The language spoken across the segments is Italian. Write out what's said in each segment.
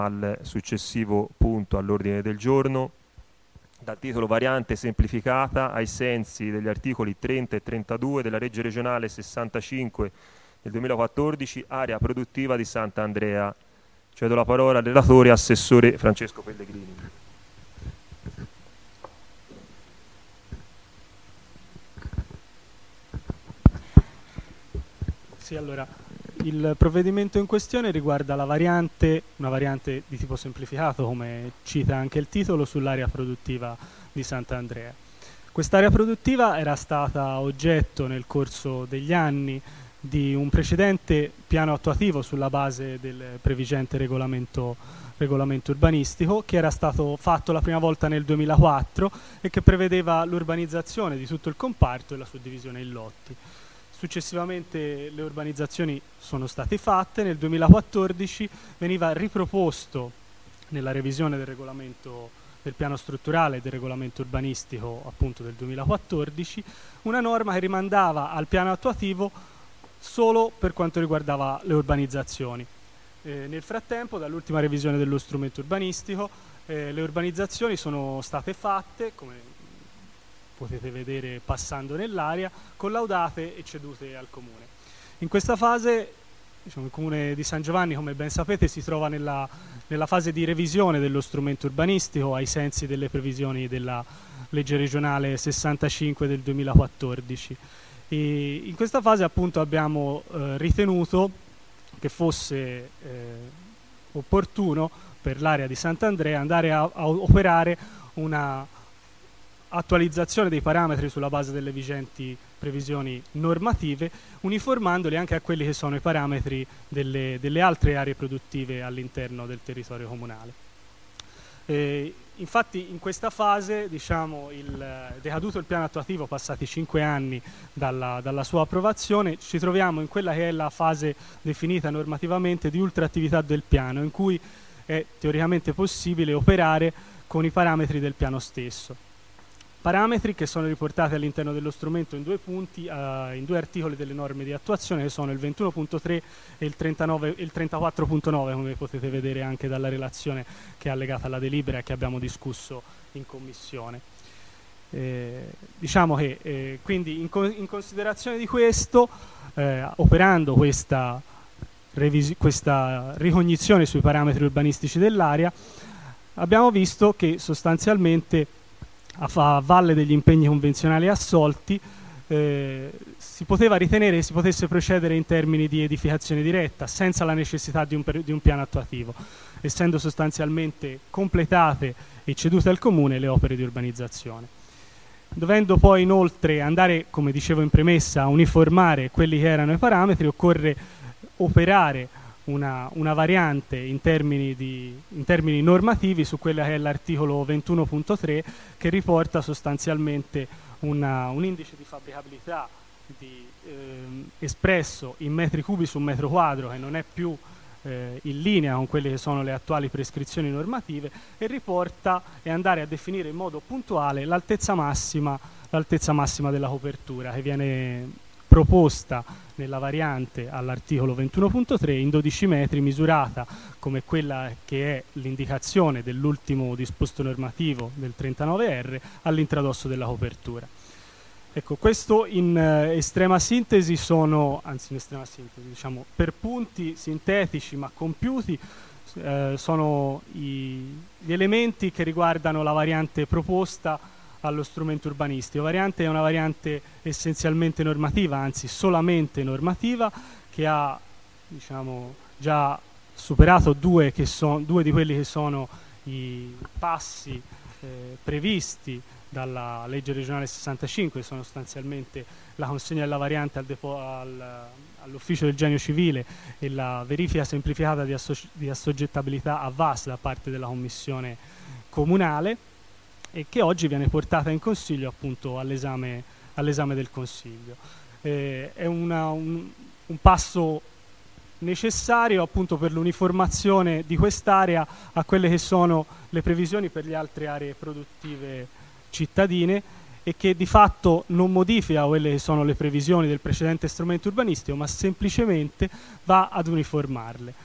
al successivo punto all'ordine del giorno, dal titolo Variante semplificata ai sensi degli articoli 30 e 32 della legge regionale 65 del 2014, area produttiva di Sant'Andrea. Cedo la parola al relatore, assessore Francesco Pellegrini. Sì, allora, il provvedimento in questione riguarda una variante di tipo semplificato, come cita anche il titolo, sull'area produttiva di Sant'Andrea. Quest'area produttiva era stata oggetto nel corso degli anni di un precedente piano attuativo sulla base del previgente regolamento urbanistico, che era stato fatto la prima volta nel 2004 e che prevedeva l'urbanizzazione di tutto il comparto e la suddivisione in lotti. Successivamente le urbanizzazioni sono state fatte. Nel 2014 veniva riproposto nella revisione del regolamento del piano strutturale e del regolamento urbanistico appunto del 2014 una norma che rimandava al piano attuativo solo per quanto riguardava le urbanizzazioni. Nel frattempo, dall'ultima revisione dello strumento urbanistico, le urbanizzazioni sono state fatte, come potete vedere passando nell'area, collaudate e cedute al Comune. In questa fase, diciamo, il Comune di San Giovanni, come ben sapete, si trova nella fase di revisione dello strumento urbanistico ai sensi delle previsioni della legge regionale 65 del 2014. E in questa fase appunto abbiamo ritenuto che fosse opportuno per l'area di Sant'Andrea andare a operare una attualizzazione dei parametri sulla base delle vigenti previsioni normative, uniformandoli anche a quelli che sono i parametri delle altre aree produttive all'interno del territorio comunale. Infatti in questa fase, diciamo, decaduto il piano attuativo, passati 5 anni dalla sua approvazione, ci troviamo in quella che è la fase definita normativamente di ultraattività del piano, in cui è teoricamente possibile operare con i parametri del piano stesso. Parametri che sono riportati all'interno dello strumento in 2 punti, in 2 articoli delle norme di attuazione, che sono il 21.3 e il 34.9, come potete vedere anche dalla relazione che è allegata alla delibera e che abbiamo discusso in commissione. Diciamo che quindi in considerazione di questo, operando questa ricognizione sui parametri urbanistici dell'area, abbiamo visto che sostanzialmente a valle degli impegni convenzionali assolti si poteva ritenere che si potesse procedere in termini di edificazione diretta senza la necessità di un piano attuativo, essendo sostanzialmente completate e cedute al Comune le opere di urbanizzazione. Dovendo poi inoltre andare, come dicevo in premessa, a uniformare quelli che erano i parametri, occorre operare una variante in termini normativi su quella che è l'articolo 21.3, che riporta sostanzialmente un indice di fabbricabilità espresso in metri cubi su metro quadro, che non è più in linea con quelle che sono le attuali prescrizioni normative, e riporta e andare a definire in modo puntuale l'altezza massima della copertura, che viene proposta nella variante all'articolo 21.3 in 12 metri, misurata come quella che è l'indicazione dell'ultimo disposto normativo del 39R all'intradosso della copertura. Ecco, questo in estrema sintesi diciamo, per punti sintetici ma compiuti, sono gli elementi che riguardano la variante proposta allo strumento urbanistico. Variante è una variante essenzialmente normativa, anzi solamente normativa, che ha, diciamo, già superato due di quelli che sono i passi previsti dalla legge regionale 65, sono sostanzialmente la consegna della variante all'ufficio del genio civile e la verifica semplificata di assoggettabilità a VAS da parte della commissione comunale, e che oggi viene portata in consiglio appunto all'esame del consiglio. È un passo necessario appunto per l'uniformazione di quest'area a quelle che sono le previsioni per le altre aree produttive cittadine, e che di fatto non modifica quelle che sono le previsioni del precedente strumento urbanistico, ma semplicemente va ad uniformarle.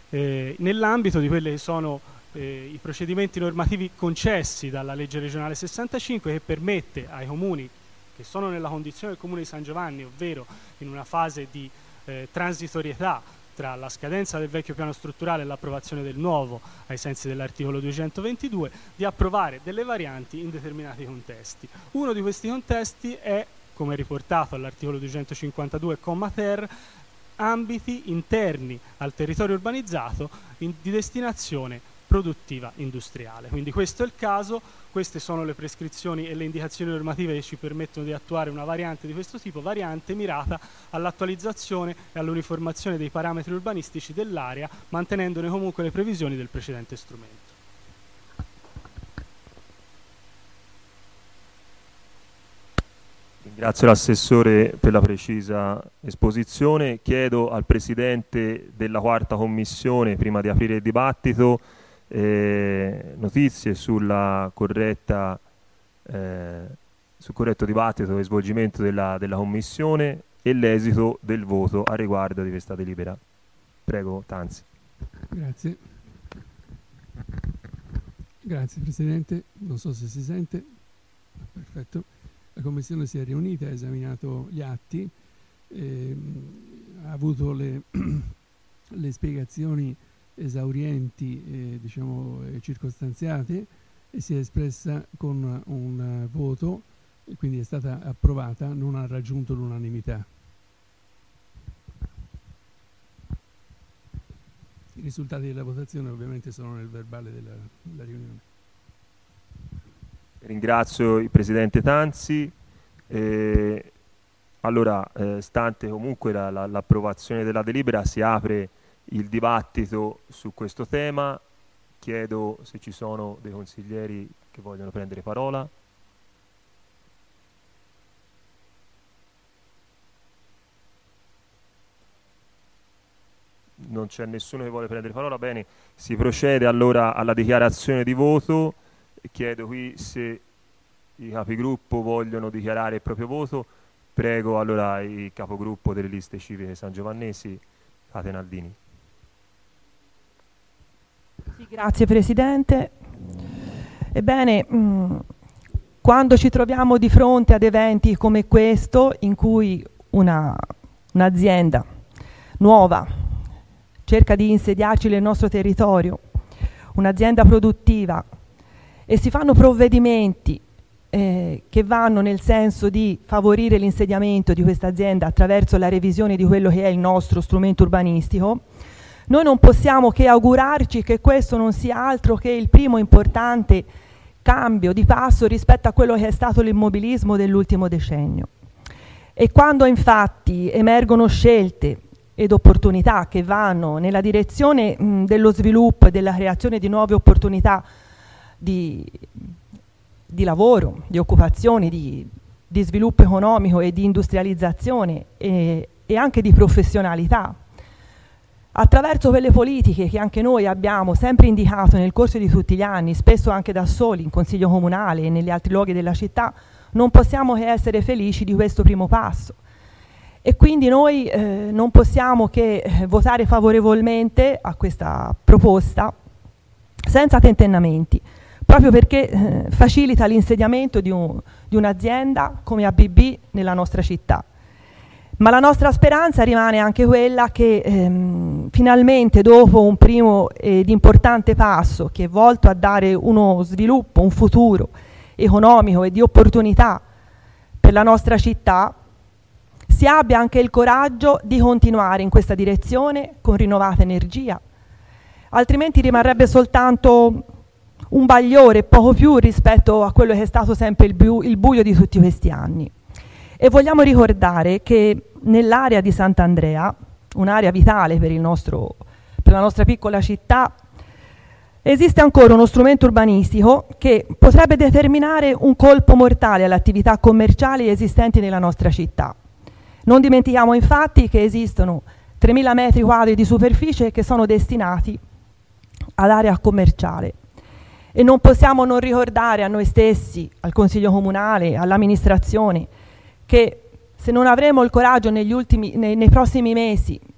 nell'ambito di quelli che sono i procedimenti normativi concessi dalla legge regionale 65, che permette ai comuni che sono nella condizione del comune di San Giovanni, ovvero in una fase di transitorietà tra la scadenza del vecchio piano strutturale e l'approvazione del nuovo ai sensi dell'articolo 222, di approvare delle varianti in determinati contesti. Uno di questi contesti è, come riportato all'articolo 252, comma ter, ambiti interni al territorio urbanizzato di destinazione produttiva industriale. Quindi questo è il caso, queste sono le prescrizioni e le indicazioni normative che ci permettono di attuare una variante di questo tipo, variante mirata all'attualizzazione e all'uniformazione dei parametri urbanistici dell'area, mantenendone comunque le previsioni del precedente strumento. Ringrazio l'assessore per la precisa esposizione. Chiedo al Presidente della quarta commissione, prima di aprire il dibattito, notizie sul corretto dibattito e svolgimento della Commissione e l'esito del voto a riguardo di questa delibera. Prego, Tanzi. Grazie. Grazie Presidente, non so se si sente. Perfetto. La Commissione si è riunita, ha esaminato gli atti, ha avuto le spiegazioni esaurienti e circostanziate e si è espressa con un voto e quindi è stata approvata, non ha raggiunto l'unanimità. I risultati della votazione ovviamente sono nel verbale della riunione. Ringrazio il Presidente Tanzi. Allora, stante comunque l'approvazione della delibera, si apre il dibattito su questo tema. Chiedo se ci sono dei consiglieri che vogliono prendere parola. Non c'è nessuno che vuole prendere parola. Bene, si procede allora alla dichiarazione di voto. Chiedo qui se i capigruppo vogliono dichiarare il proprio voto. Prego allora il capogruppo delle liste civiche sangiovannesi, Catenaldini. Sì, grazie Presidente. Ebbene, quando ci troviamo di fronte ad eventi come questo, in cui un'azienda nuova cerca di insediarci nel nostro territorio, un'azienda produttiva, e si fanno provvedimenti che vanno nel senso di favorire l'insediamento di questa azienda attraverso la revisione di quello che è il nostro strumento urbanistico, noi non possiamo che augurarci che questo non sia altro che il primo importante cambio di passo rispetto a quello che è stato l'immobilismo dell'ultimo decennio. E quando infatti emergono scelte ed opportunità che vanno nella direzione dello sviluppo e della creazione di nuove opportunità di lavoro, di occupazione, di sviluppo economico e di industrializzazione e anche di professionalità, attraverso quelle politiche che anche noi abbiamo sempre indicato nel corso di tutti gli anni, spesso anche da soli, in Consiglio Comunale e negli altri luoghi della città, non possiamo che essere felici di questo primo passo. E quindi noi non possiamo che votare favorevolmente a questa proposta senza tentennamenti, proprio perché facilita l'insediamento di un'azienda come ABB nella nostra città. Ma la nostra speranza rimane anche quella che finalmente, dopo un primo ed importante passo che è volto a dare uno sviluppo, un futuro economico e di opportunità per la nostra città, si abbia anche il coraggio di continuare in questa direzione con rinnovata energia. Altrimenti rimarrebbe soltanto un bagliore, poco più rispetto a quello che è stato sempre il buio di tutti questi anni. E vogliamo ricordare che nell'area di Sant'Andrea, un'area vitale per la nostra piccola città, esiste ancora uno strumento urbanistico che potrebbe determinare un colpo mortale alle attività commerciali esistenti nella nostra città. Non dimentichiamo infatti che esistono 3.000 metri quadri di superficie che sono destinati ad area commerciale. E non possiamo non ricordare a noi stessi, al Consiglio Comunale, all'amministrazione, che se non avremo il coraggio nei prossimi mesi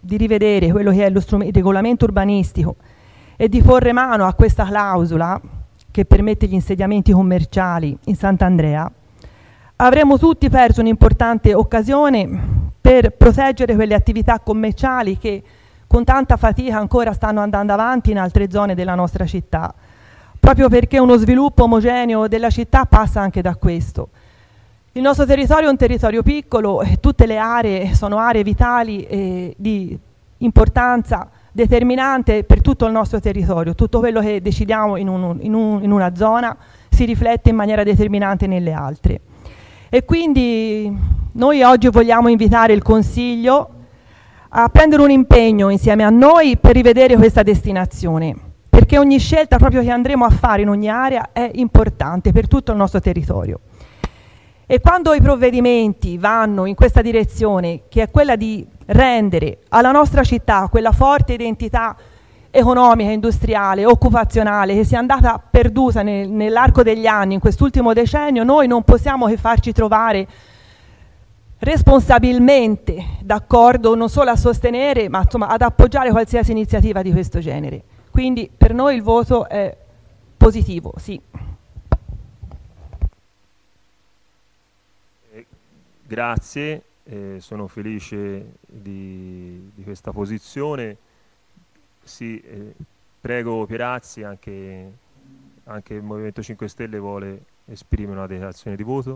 di rivedere quello che è il regolamento urbanistico e di porre mano a questa clausola che permette gli insediamenti commerciali in Sant'Andrea, avremo tutti perso un'importante occasione per proteggere quelle attività commerciali che con tanta fatica ancora stanno andando avanti in altre zone della nostra città, proprio perché uno sviluppo omogeneo della città passa anche da questo. Il nostro territorio è un territorio piccolo e tutte le aree sono aree vitali e di importanza determinante per tutto il nostro territorio. Tutto quello che decidiamo in una zona si riflette in maniera determinante nelle altre. E quindi noi oggi vogliamo invitare il Consiglio a prendere un impegno insieme a noi per rivedere questa destinazione, perché ogni scelta proprio che andremo a fare in ogni area è importante per tutto il nostro territorio. E quando i provvedimenti vanno in questa direzione, che è quella di rendere alla nostra città quella forte identità economica, industriale, occupazionale che sia andata perduta nell'arco degli anni, in quest'ultimo decennio, noi non possiamo che farci trovare responsabilmente d'accordo non solo a sostenere, ma insomma ad appoggiare qualsiasi iniziativa di questo genere. Quindi per noi il voto è positivo, sì. Grazie, sono felice di questa posizione. Sì, prego Pierazzi, anche il Movimento 5 Stelle vuole esprimere una dichiarazione di voto.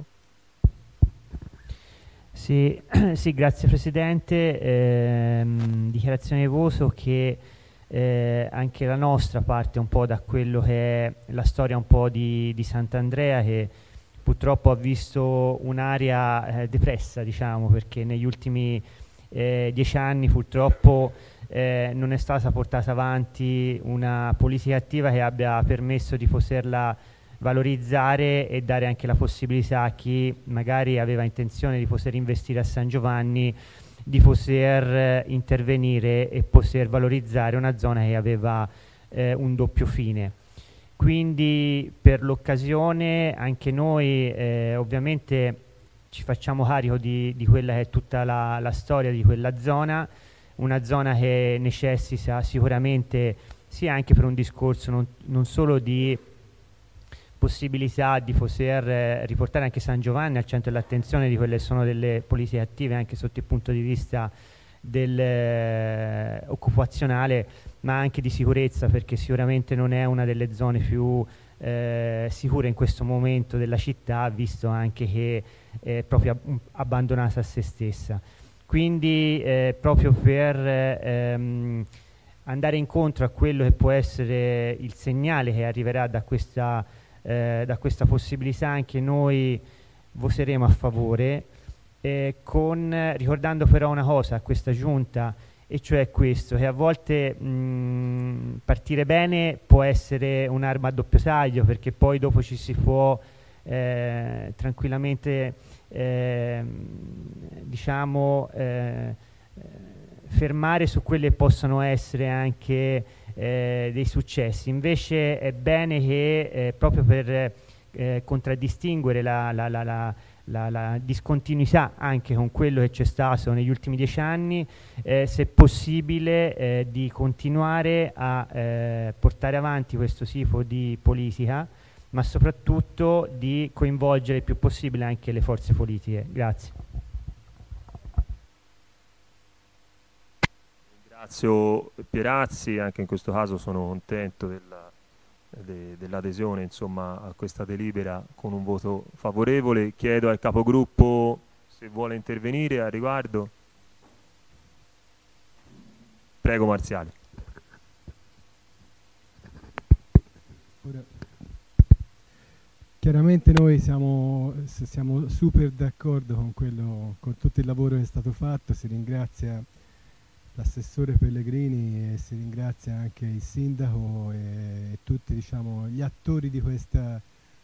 Sì, sì, grazie Presidente. Dichiarazione di voto che anche la nostra parte un po' da quello che è la storia un po' di Sant'Andrea, che purtroppo ha visto un'area depressa, diciamo, perché negli ultimi 10 anni purtroppo non è stata portata avanti una politica attiva che abbia permesso di poterla valorizzare e dare anche la possibilità a chi magari aveva intenzione di poter investire a San Giovanni di poter intervenire e poter valorizzare una zona che aveva un doppio fine. Quindi per l'occasione anche noi ovviamente ci facciamo carico di quella che è tutta la storia di quella zona, una zona che necessita sicuramente sia anche per un discorso non solo di possibilità di poter riportare anche San Giovanni al centro dell'attenzione di quelle sono delle politiche attive anche sotto il punto di vista occupazionale, ma anche di sicurezza, perché sicuramente non è una delle zone più sicure in questo momento della città, visto anche che è proprio abbandonata a se stessa. Quindi proprio per andare incontro a quello che può essere il segnale che arriverà da questa possibilità, anche noi voteremo a favore, ricordando però una cosa a questa giunta, e cioè questo, che a volte partire bene può essere un'arma a doppio taglio, perché poi dopo ci si può tranquillamente fermare su quelle che possono essere anche dei successi. Invece è bene che proprio per contraddistinguere la discontinuità anche con quello che c'è stato negli ultimi 10 anni, se possibile di continuare a portare avanti questo tipo di politica, ma soprattutto di coinvolgere il più possibile anche le forze politiche. Grazie. Ringrazio Pierazzi, anche in questo caso sono contento dell'adesione insomma a questa delibera con un voto favorevole. Chiedo al capogruppo se vuole intervenire al riguardo. Prego Marziali. Chiaramente noi siamo super d'accordo con tutto il lavoro che è stato fatto. Si ringrazia l'assessore Pellegrini e si ringrazia anche il sindaco e tutti gli attori di questa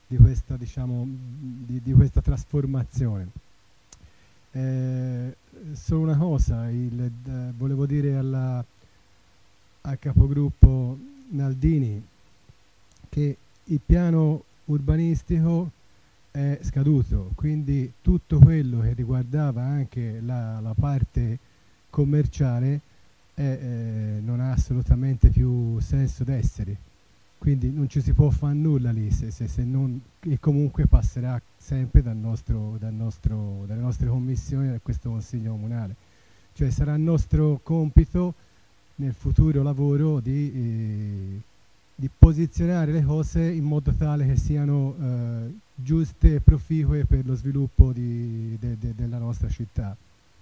trasformazione. Solo una cosa, volevo dire al capogruppo Naldini che il piano urbanistico è scaduto, quindi tutto quello che riguardava anche la parte commerciale non ha assolutamente più senso d'essere, quindi non ci si può fare nulla lì se non, e comunque passerà sempre dalle nostre commissioni, da questo Consiglio Comunale, cioè sarà il nostro compito nel futuro lavoro di posizionare le cose in modo tale che siano giuste e proficue per lo sviluppo della nostra città.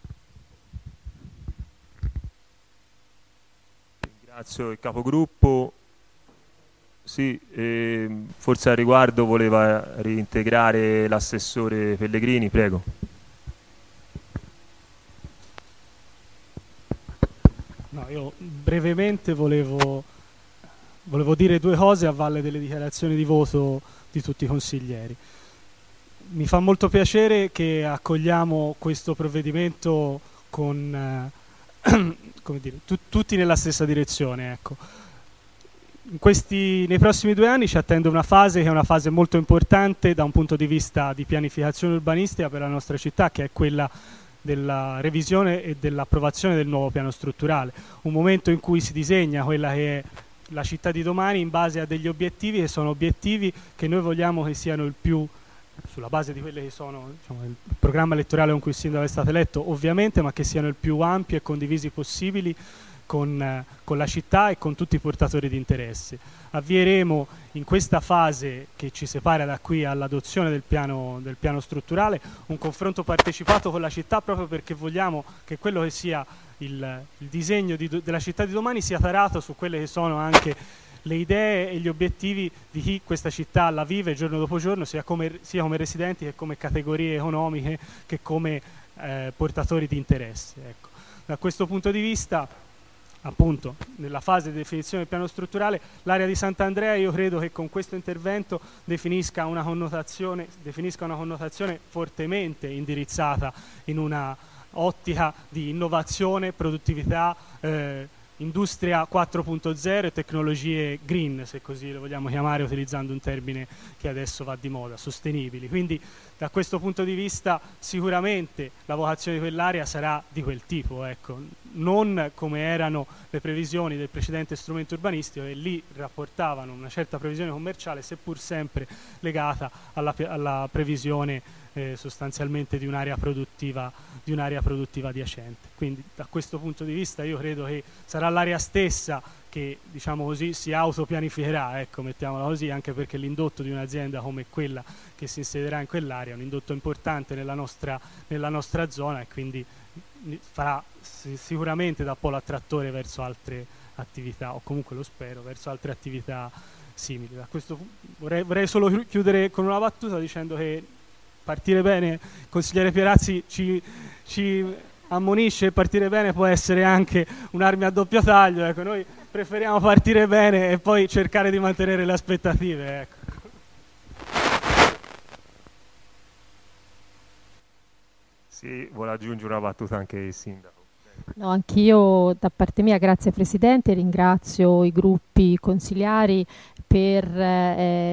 Ringrazio il capogruppo. Sì, forse al riguardo voleva reintegrare l'assessore Pellegrini, prego. No, io brevemente volevo dire due cose a valle delle dichiarazioni di voto di tutti i consiglieri. Mi fa molto piacere che accogliamo questo provvedimento con come dire, tutti nella stessa direzione, ecco. Nei prossimi 2 anni ci attende una fase che è una fase molto importante da un punto di vista di pianificazione urbanistica per la nostra città, che è quella della revisione e dell'approvazione del nuovo piano strutturale, un momento in cui si disegna quella che è la città di domani in base a degli obiettivi che sono obiettivi che noi vogliamo che siano il più, sulla base di quelle che sono, diciamo, il programma elettorale con cui il sindaco è stato eletto ovviamente, ma che siano il più ampi e condivisi possibili con la città e con tutti i portatori di interesse. Avvieremo in questa fase che ci separa da qui all'adozione del piano strutturale un confronto partecipato con la città, proprio perché vogliamo che quello che sia il disegno della città di domani sia tarato su quelle che sono anche le idee e gli obiettivi di chi questa città la vive giorno dopo giorno, sia come residenti che come categorie economiche che come portatori di interesse. Ecco. Da questo punto di vista, appunto, nella fase di definizione del piano strutturale, l'area di Sant'Andrea, io credo che con questo intervento definisca una connotazione fortemente indirizzata in una ottica di innovazione, produttività, industria 4.0 e tecnologie green, se così le vogliamo chiamare, utilizzando un termine che adesso va di moda, sostenibili. Quindi da questo punto di vista sicuramente la vocazione di quell'area sarà di quel tipo, ecco, non come erano le previsioni del precedente strumento urbanistico, che lì rapportavano una certa previsione commerciale, seppur sempre legata alla previsione sostanzialmente di un'area produttiva adiacente. Quindi da questo punto di vista io credo che sarà l'area stessa che, diciamo così, si autopianificherà, ecco, mettiamola così, anche perché l'indotto di un'azienda come quella che si insedierà in quell'area è un indotto importante nella nostra zona, e quindi farà sicuramente da polo attrattore verso altre attività, o comunque lo spero, verso altre attività simili. Da questo vorrei solo chiudere con una battuta dicendo che partire bene, il consigliere Pierazzi ci ammonisce, partire bene può essere anche un'arma a doppio taglio, ecco, noi preferiamo partire bene e poi cercare di mantenere le aspettative, ecco. Sì, vuole aggiungere una battuta anche il sindaco. No, anch'io da parte mia, grazie Presidente, ringrazio i gruppi consigliari per le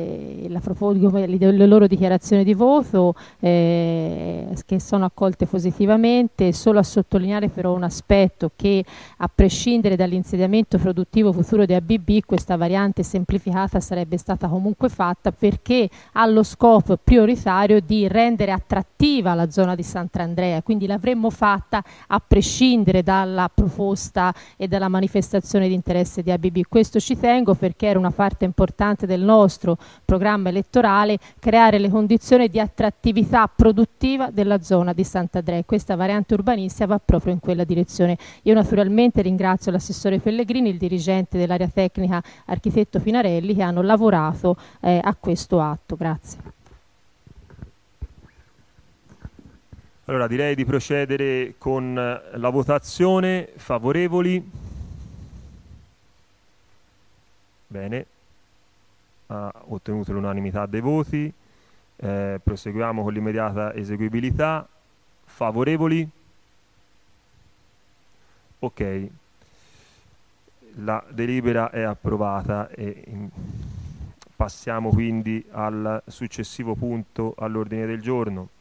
loro dichiarazioni di voto che sono accolte positivamente. Solo a sottolineare però un aspetto, che a prescindere dall'insediamento produttivo futuro di ABB, questa variante semplificata sarebbe stata comunque fatta, perché ha lo scopo prioritario di rendere attrattiva la zona di Sant'Andrea, quindi l'avremmo fatta a prescindere dalla proposta e dalla manifestazione di interesse di ABB. Questo ci tengo, perché era una parte importante del nostro programma elettorale creare le condizioni di attrattività produttiva della zona di Sant'Andrea. Questa variante urbanistica va proprio in quella direzione. Io naturalmente ringrazio l'assessore Pellegrini, il dirigente dell'area tecnica architetto Finarelli, che hanno lavorato a questo atto. Grazie. Allora direi di procedere con la votazione. Favorevoli? Bene, ha ottenuto l'unanimità dei voti. Proseguiamo con l'immediata eseguibilità. Favorevoli? Ok, la delibera è approvata e passiamo quindi al successivo punto all'ordine del giorno.